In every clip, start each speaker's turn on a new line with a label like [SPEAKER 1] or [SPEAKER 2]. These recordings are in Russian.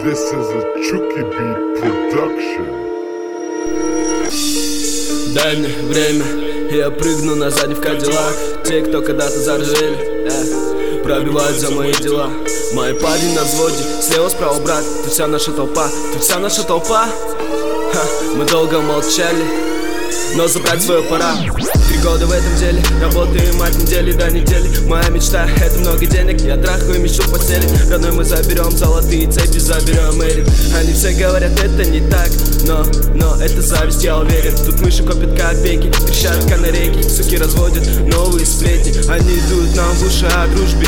[SPEAKER 1] This is a Chucky Beat production.
[SPEAKER 2] Дай мне время, и я прыгну на задний в Кадиллак. Те, кто когда-то заржели, пробивают за мои дела. Мои парни на взводе, слева, справа, брат. Ты вся наша толпа, ты вся наша толпа. Мы долго молчали, но забрать свое пора. 3 года в этом деле, работаем от недели до недели. Моя мечта — это много денег, я трахаю мечту в постели. Родной, мы заберем золотые цепи, заберем Эрик. Они все говорят, это не так, но это зависть, я уверен. Тут мыши копят копейки, трещат канарейки. Суки разводят новые сплетни. Они дуют нам в уши о дружбе.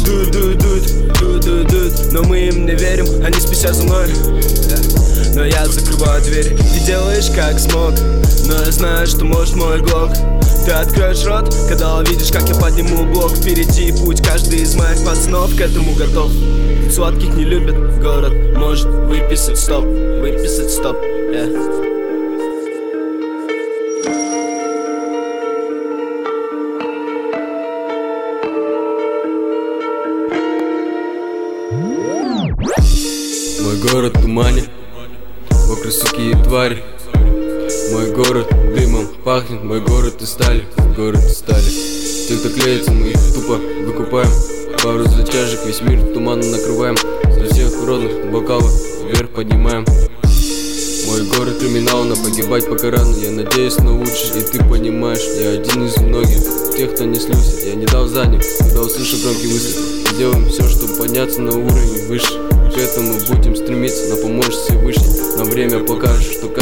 [SPEAKER 2] Дуют, но мы им не верим. Они спесят за мной, но я закрываю двери. Ты делаешь как смог, но я знаю, что может мой глок. Ты откроешь рот, когда увидишь, как я подниму блок. Впереди путь, каждый из моих пацанов к этому готов. Сладких не любят, город может выписать стоп,
[SPEAKER 3] Мой город в тумане, вокруг суки и твари. Мой город дымом пахнет, мой город из стали, Те, кто клеится, мы их тупо выкупаем. Пару затяжек, весь мир туманом накрываем. За всех уродных бокалов вверх поднимаем. Мой город криминал, но погибать пока рано. Я надеюсь, научишь, и ты понимаешь. Я один из многих, тех, кто не слился. Я не дал задних, когда услышу громкий выстрел. Сделаем все, чтобы подняться на уровень выше. К этому будем стремиться, но поможешь Всевышний. Но время покажет, что